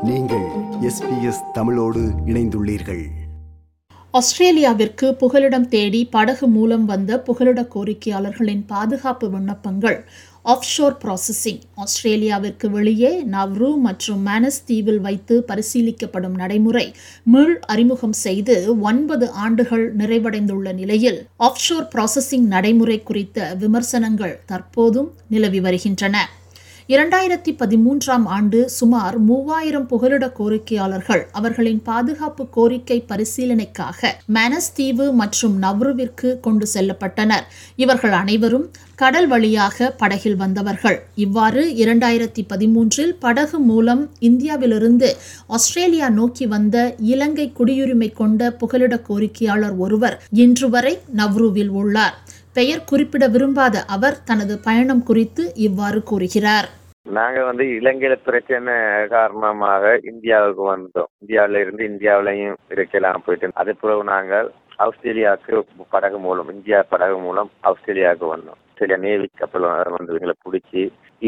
நீங்கள் SBS தமிழோடு இணைந்துள்ளீர்கள். ஆஸ்திரேலியாவிற்கு புகலிடம் தேடி படகு மூலம் வந்த புகலிட கோரிக்கையாளர்களின் பாதுகாப்பு விண்ணப்பங்கள் ஆஃப்ஷோர் ப்ராசஸிங் ஆஸ்திரேலியாவிற்கு வெளியே நவ்ரு மற்றும் மானஸ் தீவில் வைத்து பரிசீலிக்கப்படும் நடைமுறை மீள் அறிமுகம் செய்து 9 ஆண்டுகள் நிறைவடைந்துள்ள நிலையில் ஆஃப்ஷோர் ப்ராசஸிங் நடைமுறை குறித்த விமர்சனங்கள் தற்போதும் நிலவி வருகின்றன. 2013ஆம் ஆண்டு சுமார் 3000 புகலிட கோரிக்கையாளர்கள் அவர்களின் பாதுகாப்பு கோரிக்கை பரிசீலனைக்காக மானஸ் தீவு மற்றும் நவ்ருவிற்கு கொண்டு செல்லப்பட்டனர். இவர்கள் அனைவரும் கடல் வழியாக படகில் வந்தவர்கள். இவ்வாறு 2013இல் படகு மூலம் இந்தியாவிலிருந்து ஆஸ்திரேலியா நோக்கி வந்த இலங்கை குடியுரிமை கொண்ட புகலிட கோரிக்கையாளர் ஒருவர் இன்று வரை நவ்ருவில் உள்ளார். பெயர் குறிப்பிட விரும்பாத அவர் தனது பயணம் குறித்து இவ்வாறு கூறுகிறார். நாங்க இலங்கையில பிரச்சனை காரணமாக இந்தியாவுக்கு வந்தோம். இந்தியாவிலையும் இருக்கலாம் போயிட்டு அது பிறகு நாங்கள் ஆஸ்திரேலியாவுக்கு படகு மூலம் இந்தியா படகு மூலம் ஆஸ்திரேலியாவுக்கு வந்தோம். ஆஸ்திரேலியா நேவி கப்பல் வந்து எங்களை பிடிச்சி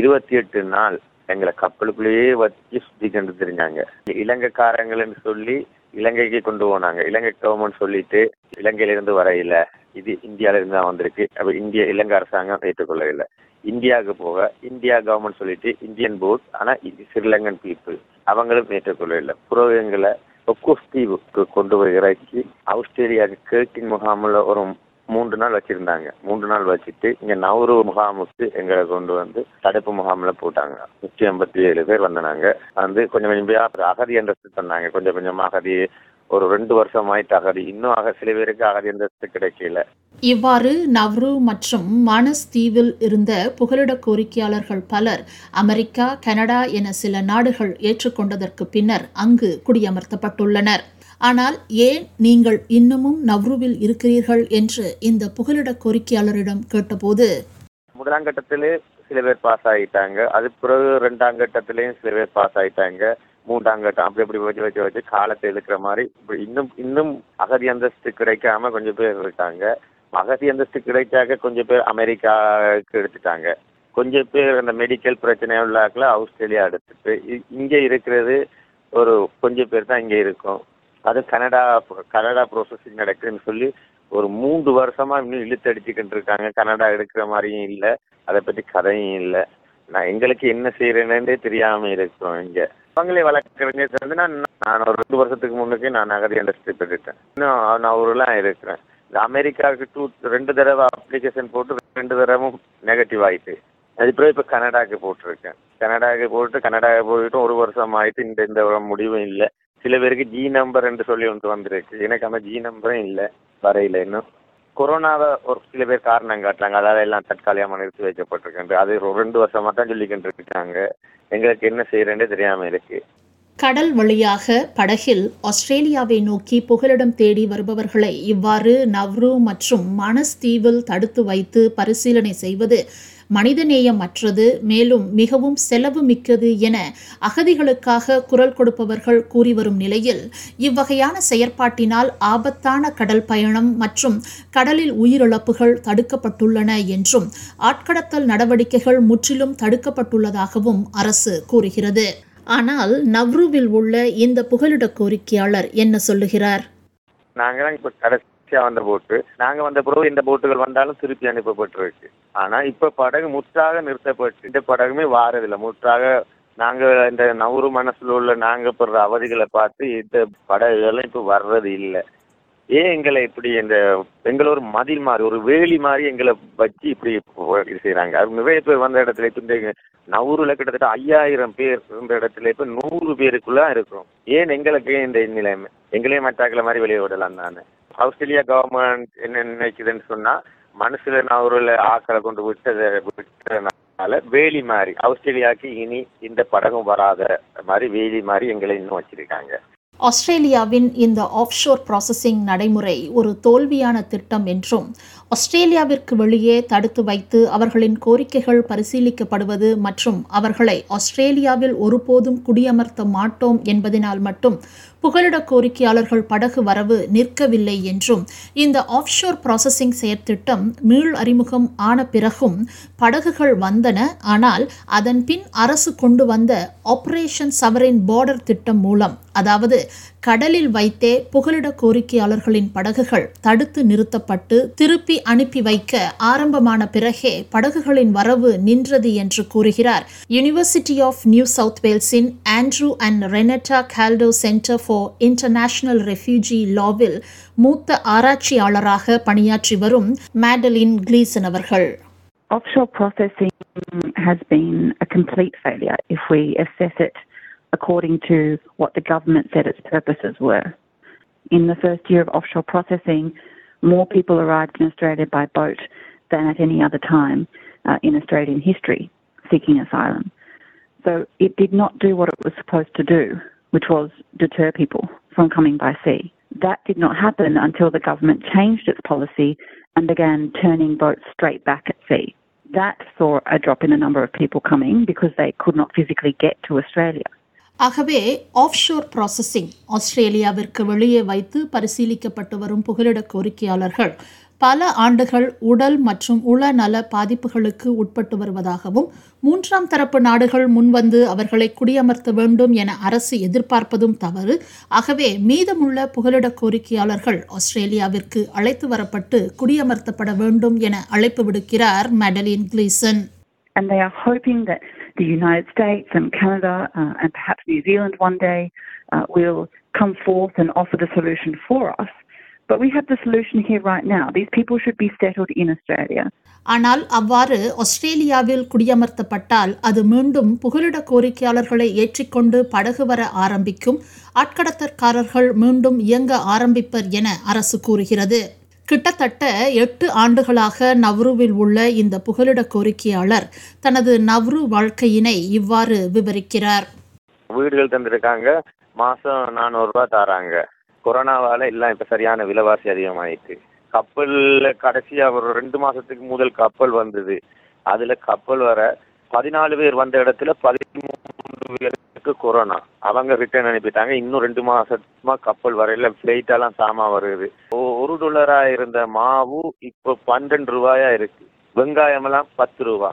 28 நாள் எங்களை கப்பலுக்குள்ளேயே வச்சு சுத்தி கண்டு தெரிஞ்சாங்க. இலங்கைக்காரங்கள்னு சொல்லி இலங்கைக்கு கொண்டு போனாங்க. இலங்கை கவர்மெண்ட் சொல்லிட்டு இலங்கையிலிருந்து வரையில இது இந்தியாவில இருந்து தான் வந்திருக்கு. அப்ப இலங்கை அரசாங்கம் ஏற்றுக்கொள்ளவில்லை. இந்தியாவுக்கு போக இந்தியா கவர்மெண்ட் சொல்லிட்டு இந்தியன் போட், ஆனா இது ஸ்ரீலங்கன் பீப்புள் அவங்களும் ஏற்றுக்கொள்ளவில்லை. புறவங்களை ஒக்கோஸ் தீவுக்கு கொண்டு போய் இறக்கி ஆஸ்திரேலியாவுக்கு கேட்டின் முகாமில் ஒரு 3 நாள் வச்சிருந்தாங்க. 3 நாள் வச்சுட்டு இங்க நவ்ரு முகாமுக்கு எங்களை கொண்டு வந்து தடுப்பு முகாமில் போட்டாங்க. 157 பேர் வந்தாங்க. கொஞ்சம் கொஞ்சம் அகதி அந்தஸ்து சொன்னாங்க. கொஞ்சம் கொஞ்சமா அகதி ஒரு 2 வருஷம் ஆயிட்டு அகதி இன்னும் சில பேருக்கு அகதி அந்தஸ்து கிடைக்கல. இவ்வாறு நவ்ரு மற்றும் மானஸ் தீவில் இருந்த புகலிட கோரிக்கையாளர்கள் பலர் அமெரிக்கா, கனடா என சில நாடுகள் ஏற்றுக்கொண்டதற்கு பின்னர் அங்கு குடியமர்த்தப்பட்டுள்ளனர். ஆனால் ஏன் நீங்கள் இன்னமும் நவ்ருவில் இருக்கிறீர்கள் என்று இந்த புகலிட கோரிக்கையாளரிடம் கேட்டபோது, முதலாம் கட்டத்திலே சில பேர் பாஸ் ஆகிட்டாங்க. அது பிறகு 2ஆம் கட்டத்திலையும் சில பேர் பாஸ் ஆகிட்டாங்க. 3ஆம் கட்டம் அப்படி வச்சு காலத்தை இழுக்கிற மாதிரி இன்னும் அகதி அந்தஸ்து கிடைக்காம கொஞ்சம் பேர் இருக்காங்க. அகதி அந்தஸ்து கிடைச்சாக்க கொஞ்சம் பேர் அமெரிக்காவுக்கு எடுத்துட்டாங்க. கொஞ்சம் பேர் அந்த மெடிக்கல் பிரச்சனை உள்ளாக்கல ஆஸ்திரேலியா எடுத்துட்டு இங்கே இருக்கிறது ஒரு கொஞ்சம் பேர் தான் இங்கே இருக்கும். அது கனடா ப்ரோசஸிங் நடக்குதுன்னு சொல்லி ஒரு 3 வருஷமா இன்னும் இழுத்து அடிச்சுக்கிட்டு இருக்காங்க. கனடா எடுக்கிற மாதிரியும் இல்லை, அதை பற்றி கதையும் இல்லை. எங்களுக்கு என்ன செய்யறேன்னே தெரியாம இருக்கிறோம். இங்க அவங்களே வழக்கறிஞர் நான் ஒரு 2 வருஷத்துக்கு முன்னுக்கே நான் அகதி அண்டர்ஸ்டி பெற்றுட்டேன். இன்னும் நான் ஊரெல்லாம் இருக்கிறேன். இந்த அமெரிக்காவுக்கு 2 தடவை அப்ளிகேஷன் போட்டு 2 தடவும் நெகட்டிவ் ஆயிட்டு அதுக்கப்புறம் இப்ப கனடாவுக்கு போட்டிருக்கேன். கனடாவுக்கு போயிட்டு 1 வருஷம் ஆயிட்டு இந்த முடிவும் இல்லை. சில பேருக்கு ஜி நம்பர் என்று சொல்லி ஒன்று வந்திருக்கு. எனக்கு அந்த ஜி நம்பரும் இல்லை, வரையில. இன்னும் கொரோனாவை ஒரு சில பேர் காரணம் காட்டுறாங்க. அதாவது எல்லாம் தற்காலிகமாக நிறுத்தி வைக்கப்பட்டிருக்கு. அது 2 வருஷமா தான் சொல்லிக்கிட்டு இருக்காங்க. எங்களுக்கு என்ன செய்யறேன்னு தெரியாம இருக்கு. கடல் வழியாக படகில் ஆஸ்திரேலியாவை நோக்கி புகலிடம் தேடி வருபவர்களை இவ்வாறு நவ்ரு மற்றும் மானஸ் தீவில் தடுத்து வைத்து பரிசீலனை செய்வது மனிதநேயமற்றது, மேலும் மிகவும் செலவு மிக்கது என அகதிகளுக்காக குரல் கொடுப்பவர்கள் கூறி வரும் நிலையில் இவ்வகையான செயற்பாட்டினால் ஆபத்தான கடல் பயணம் மற்றும் கடலில் உயிரிழப்புகள் தடுக்கப்பட்டுள்ளன என்றும் ஆட்கடத்தல் நடவடிக்கைகள் முற்றிலும் தடுக்கப்பட்டுள்ளதாகவும் அரசு கூறுகிறது. ஆனால் நவ்ருவில் உள்ள இந்த புகலிட கோரிக்கையாளர் என்ன சொல்லுகிறார்? நாங்கதான் இப்ப கடைசியா வந்த போட்டு, நாங்க வந்த பிறகு இந்த போட்டுகள் வந்தாலும் திருப்பி அனுப்பப்பட்டிருக்கு. ஆனா இப்ப படகு முற்றாக நிறுத்தப்பட்டு இந்த படகுமே வாரதில்லை. முற்றாக நாங்க இந்த நவ்ரு மனசுல உள்ள நாங்க படுற அவதிகளை பார்த்து இந்த படகுகளும் இப்ப வர்றது இல்லை. ஏன் எங்களை இப்படி எங்களை ஒரு மதில் மாதிரி ஒரு வேலி மாதிரி எங்களை வச்சு இப்படி செய்யறாங்க. அது நிறைய பேர் வந்த இடத்துல இப்ப இந்த நவ்ருல கிட்டத்தட்ட 5000 பேர் இருந்த இடத்துல இப்ப 100 பேருக்குள்ள இருக்கிறோம். ஏன் எங்களுக்கு இந்த நிலைமை? எங்களையும் மற்றாக்களை மாதிரி வெளியே விடலாம் தானே. ஆஸ்திரேலியா கவர்மெண்ட் என்ன நினைக்குதுன்னு சொன்னா, மனசுல நவ்ருல ஆக்களை கொண்டு விட்டதுனால வேலி மாதிரி ஆஸ்திரேலியாவுக்கு இனி இந்த படகும் வராத மாதிரி வேலி மாதிரி எங்களை இன்னும் வச்சிருக்காங்க. ஆஸ்திரேலியாவின் இந்த ஆஃப்ஷோர் ப்ராசஸிங் நடைமுறை ஒரு தோல்வியான திட்டம் என்றும் ஆஸ்திரேலியாவிற்கு வெளியே தடுத்து வைத்து அவர்களின் கோரிக்கைகள் பரிசீலிக்கப்படுவது மற்றும் அவர்களை ஆஸ்திரேலியாவில் ஒருபோதும் குடியமர்த்த மாட்டோம் என்பதனால் மட்டும் புகலிட கோரிக்கையாளர்கள் படகு வரவு நிற்கவில்லை என்றும் இந்த ஆஃப்ஷோர் ப்ராசஸிங் செயற்திட்டம் மீள் அறிமுகம் ஆன பிறகும் படகுகள் வந்தன. ஆனால் அதன் பின் அரசு கொண்டு வந்த ஆபரேஷன் சவரின் பார்டர் திட்டம் மூலம், அதாவது கடலில் வைத்தே புகலிட கோரிக்கையாளர்களின் படகுகள் தடுத்து நிறுத்தப்பட்டு திருப்பி அனுப்பி வைக்க ஆரம்பமான பிறகே படகுகளின் வரவு நின்றது என்று கூறுகிறார் யூனிவர்சிட்டி ஆஃப் நியூ சவுத் வேல்ஸின் Andrew and Renata Kaldor centre for international refugee லாவில் மூத்த ஆராய்ச்சியாளராக பணியாற்றி வரும் மேடலின் கிளீசன் அவர்கள். Offshore processing has been a complete failure if we assess it according to what the government said its purposes were. In the first year of offshore processing, more people arrived in Australia by boat than at any other time in Australian history seeking asylum. So it did not do what it was supposed to do, which was deter people from coming by sea. That did not happen until the government changed its policy and began turning boats straight back at sea. That saw a drop in the number of people coming because they could not physically get to Australia. ஆகவே offshore processing, ஆஸ்திரேலியாவிற்கு வெளியே வைத்து பரிசீலிக்கப்பட்டு வரும் புகலிட கோரிக்கையாளர்கள் பல ஆண்டுகள் உடல் மற்றும் உளநல பாதிப்புகளுக்கு உட்பட்டு வருவதாகவும், மூன்றாம் தரப்பு நாடுகள் முன்வந்து அவர்களை குடியமர்த்த வேண்டும் என அரசு எதிர்பார்ப்பதும் தவறு. ஆகவே மீதமுள்ள புகலிட கோரிக்கையாளர்கள் ஆஸ்திரேலியாவிற்கு அழைத்து வரப்பட்டு குடியமர்த்தப்பட வேண்டும் என அழைப்பு விடுக்கிறார் Madeline Gleeson. And they are hoping that the United States and Canada and perhaps New Zealand one day will come forth and offer the solution for us. But we have the solution here right now. These people should be settled in Australia. ஆனால் அவ்வாறு ஆஸ்திரேலியாவில் குடியமர்த்தப்பட்டால் அது மீண்டும் புகலிட கோரிக்கையாளர்களை ஏற்றிக்கொண்டு படகு வர ஆரம்பிக்கும், ஆட்கடத்தற்காரர்கள் மீண்டும் இயங்க ஆரம்பிப்பர் என அரசு கூறுகிறது. கிட்டத்தட்ட 8 ஆண்டுகளாக நவ்ருவில் உள்ள இந்த புகலிட கோரிக்கையாளர் தனது நவ்ரு வாழ்க்கையினை இவ்வாறு விவரிக்கிறார். வீடுகள் தந்திருக்காங்க, மாசம் 400 ரூபாய் தராங்க. கொரோனாவால எல்லாம் இப்ப சரியான விலைவாசி அதிகமாயிட்டு, கப்பல்ல கடைசியா ஒரு 2 மாசத்துக்கு முதல் கப்பல் வந்தது. அதுல கப்பல் வர 14 பேர் வந்த இடத்துல 13 பேருக்கு கொரோனா. அவங்க ரிட்டர்ன் அனுப்பிட்டாங்க. இன்னும் 2 மாசமா கப்பல் வரையில பிளைட் எல்லாம் சாமா வருது. $1 இருந்த மாவு இப்போ 12 ரூபாயா இருக்கு. வெங்காயம் எல்லாம் 10 ரூபா.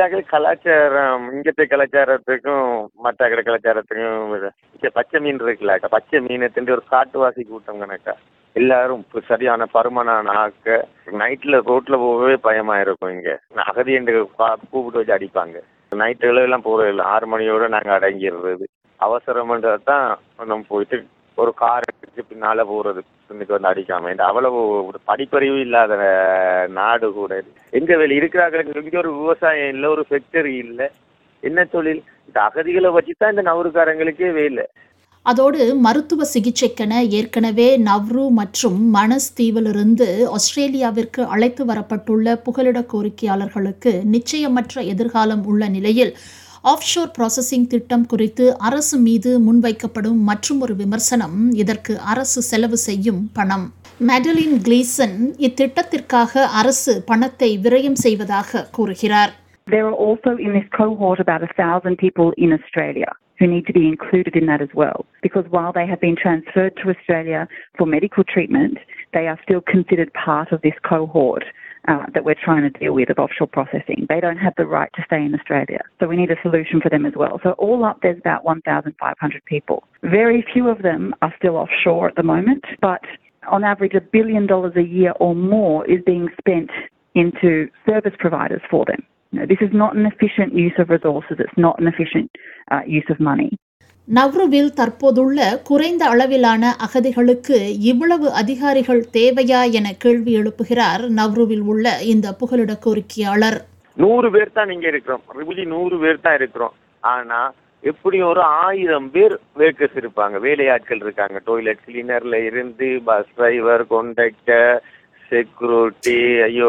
இங்கத்தை கலாச்சாரத்துக்கும் மற்ற கலாச்சாரத்துக்கும் இங்க பச்சை மீன் இருக்குல்ல, பச்சை மீனை திண்டு ஒரு காட்டுவாசி கூட்டம் கணக்கா எல்லாரும் சரியான பருமனான ஆக்க நைட்ல ரோட்ல போகவே பயமா இருக்கும். இங்க அகதி என்று கூப்பிட்டு வச்சு அடிப்பாங்க. நைட்டு எல்லாம் போறது இல்லை, 6 மணியோட நாங்க அடங்கிடுறது. அவசரம்ன்றதான் நம்ம போயிட்டு ஒரு காருக்கு பின்னால போறது, இன்னைக்கு வந்து அடிக்காம. இந்த அவ்வளவு படிப்பறிவு இல்லாத நாடு கூட. எங்க வெளியே இருக்கிறாங்க, இங்க ஒரு விவசாயம் இல்லை, ஒரு ஃபேக்டரி இல்லை, என்ன தொழில்? இந்த அகதிகளை வச்சுதான் இந்த நவருக்காரங்களுக்கே வேலை. அதோடு மருத்துவ சிகிச்சைக்கென ஏற்கனவே நவ்ரு மற்றும் மனஸ் தீவிலிருந்து ஆஸ்திரேலியாவிற்கு அழைத்து வரப்பட்டுள்ள புகலிட கோரிக்கையாளர்களுக்கு நிச்சயமற்ற எதிர்காலம் உள்ள நிலையில் ஆஃப்ஷோர் ப்ராசஸிங் திட்டம் குறித்து அரசு மீது முன்வைக்கப்படும் மற்றும் ஒரு விமர்சனம் இதற்கு அரசு செலவு செய்யும் பணம். மேடலின் கிளீசன் இத்திட்டத்திற்காக அரசு பணத்தை விரயம் செய்வதாக கூறுகிறார். There are also in this cohort about 1,000 people in Australia who need to be included in that as well, because while they have been transferred to Australia for medical treatment, they are still considered part of this cohort that we're trying to deal with of offshore processing. They don't have the right to stay in Australia, so we need a solution for them as well. So all up there's about 1,500 people. Very few of them are still offshore at the moment, but on average $1 billion a year or more is being spent into service providers for them. This is not an efficient use of resources. It's not an efficient use of money. நவ்ருவில் தற்போதுள்ள குறைந்த அளவிலான அகதிகளுக்கு இவ்வளவு அதிகாரிகள் தேவையா என கேள்வி எழுப்புகிறார் நவ்ருவில் உள்ள இந்த புகலிட கோரிக்கையாளர். 100 பேர் தான் இங்க இருக்கிறோம், 100 பேர் தான் இருக்கிறோம். ஆனா எப்படி ஒரு 1000 பேர் வேர்க்கர்ஸ் இருப்பாங்க, வேலையாட்கள் இருக்காங்க. டாய்லெட் கிளீனர்ல இருந்து bus driver, conductor, security,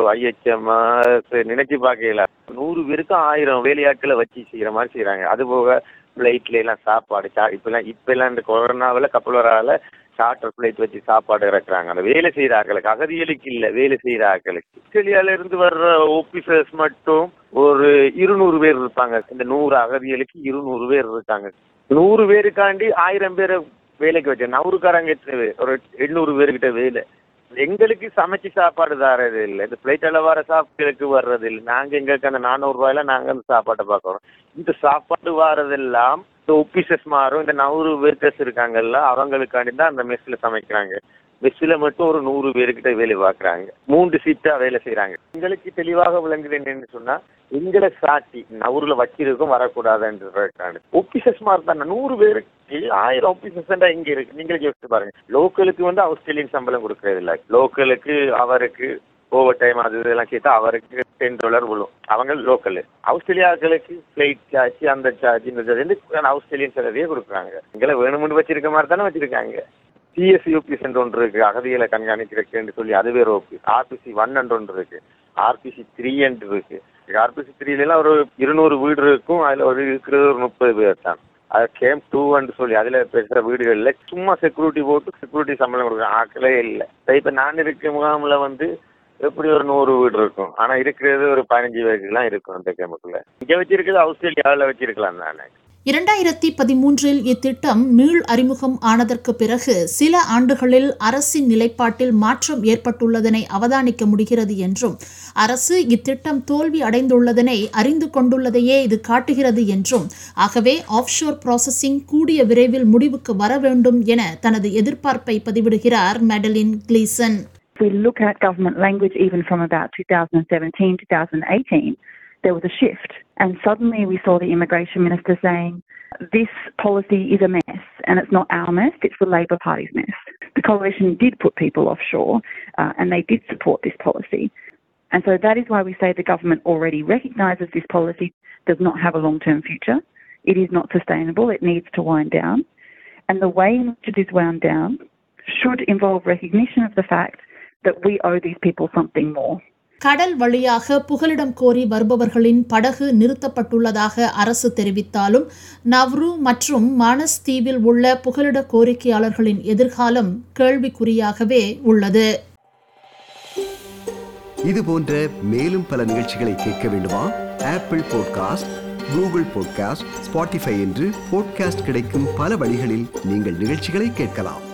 IHM நினைச்சு பார்க்கல. 100 பேருக்கு 1000 வேலையாட்களை வச்சு செய்யற மாதிரி செய்யறாங்க. அது போக பிளைட்ல எல்லாம் சாப்பாடு, இப்ப எல்லாம் இந்த கொரோனாவில கப்பல் வரால சார்ட்டர் பிளைட் வச்சு சாப்பாடு இறக்குறாங்க. அந்த வேலை செய்யறார்களுக்கு, அகதிகளுக்கு இல்ல, வேலை செய்யறார்களுக்கு. ஆஸ்திரேலியால இருந்து வர்ற ஆபீசர்ஸ் மட்டும் ஒரு 200 பேர் இருப்பாங்க. இந்த 100 அகதிகளுக்கு 200 பேர் இருக்காங்க. 100 பேருக்காண்டி 1000 பேரை வேலைக்கு வச்சேன். நவருக்காரங்க ஒரு 800 பேருக்கிட்ட வேலை. எங்களுக்கு சமைச்சு சாப்பாடு தரது இல்லை. இந்த பிளைட்ல வர சாப்பாடுகளுக்கு வர்றது இல்லை. நாங்க எங்களுக்கு அந்த 400 ரூபாயில நாங்க அந்த சாப்பாட்டை பார்க்கறோம். இந்த சாப்பாடு வாரதெல்லாம் இந்த ஆபீசர்ஸ் மாறும், இந்த 100 ஒர்க்கர்ஸ் இருக்காங்கல்ல, அவங்களுக்காண்டி தான் அந்த மெஸ்ல சமைக்கிறாங்க. மெஸ்ல மட்டும் ஒரு 100 பேருக்கிட்ட வேலை பார்க்கறாங்க. 3 ஷிஃப்டா வேலை செய்யறாங்க. எங்களுக்கு தெளிவாக விளங்குது என்னன்னு சொன்னா, எங்களை சாட்டி நவூர்ல வச்சிருக்கும் வரக்கூடாதுன்றது. ஆபீசர்ஸ் மாதிரி தான் 100 பேருக்கு 1000 ஆபீசர்ஸ் தான் இங்க இருக்கு. நீங்களே யோசிச்சு பாருங்க. லோக்கலுக்கு வந்து ஆஸ்திரேலியன் சம்பளம் கொடுக்கறது இல்லை. லோக்கலுக்கு அவருக்கு ஓவர் டைம் அது இதெல்லாம் சேர்த்தா அவருக்கு $10 விழும். அவங்க லோக்கல். ஆஸ்திரேலியாக்களுக்கு பிளைட் சார்ஜ், அந்த சார்ஜ், இந்த சார்ஜ் ஆஸ்திரேலியன் சேலரியே கொடுக்குறாங்க. எங்களை வேணும்னு வச்சிருக்க மாதிரி தானே வச்சிருக்காங்க. CSUPS என்று ஒன்று இருக்கு, அகதிகளை கண்காணிக்கிறதுன்னு சொல்லி, அது வேற ஆபீஸ். RPC 1 என்று ஒன்று இருக்கு, RPC 3 என்று இருக்கு. RPC 3 ஒரு 200 வீடு இருக்கும். அதுல ஒரு இருக்கிறது ஒரு 30 பேர் தான். அது கேம்ப் 2 சொல்லி அதுல பேசுற வீடுகள்ல சும்மா செக்யூரிட்டி போட்டு செக்யூரிட்டி சம்பளம் கொடுக்குற ஆட்களே இல்லை. இப்ப நான் இருக்க முகாமில் வந்து எப்படி ஒரு 100 வீடு இருக்கும். ஆனா இருக்கிறது ஒரு 15 பேருக்குலாம் இருக்கும் அந்த கேம்புக்குள்ள. இங்க வச்சிருக்கிறது ஆஸ்திரேலியாவில் வச்சிருக்கலாம் தானே. 2013 இத்திட்டம் மீள் அறிமுகம் ஆனதற்கு பிறகு சில ஆண்டுகளில் அரசின் நிலைப்பாட்டில் மாற்றம் ஏற்பட்டுள்ளதனை அவதானிக்க முடிகிறது என்றும், அரசு இத்திட்டம் தோல்வி அடைந்துள்ளதனை அறிந்து கொண்டுள்ளதையே இது காட்டுகிறது என்றும், ஆகவே ஆஃப்ஷோர் ப்ராசஸிங் கூடிய விரைவில் முடிவுக்கு வர வேண்டும் என தனது எதிர்பார்ப்பை பதிவிடுகிறார் Madeline Gleeson. If we look at government language even from about 2017, 2018, there was a shift. And suddenly we saw the immigration minister saying, this policy is a mess and it's not our mess, it's the Labor Party's mess. The coalition did put people offshore and they did support this policy. And so that is why we say the government already recognises this policy does not have a long-term future. It is not sustainable. It needs to wind down. And the way in which it is wound down should involve recognition of the fact that we owe these people something more. கடல் வழியாக புகலிடம் கோரி வருபவர்களின் படகு நிறுத்தப்பட்டுள்ளதாக அரசு தெரிவித்தாலும், Nauru மற்றும் மானஸ் தீவில் உள்ள புகலிட கோரிக்கையாளர்களின் எதிர்காலம் கேள்விக்குறியாகவே உள்ளது. இது போன்ற மேலும் பல நிகழ்ச்சிகளை கேட்க வேண்டுமா? Apple podcast, Google podcast, Spotify என்று பாட்காஸ்ட் கிடைக்கும் பல வழிகளில் நீங்கள் நிகழ்ச்சிகளை கேட்கலாம்.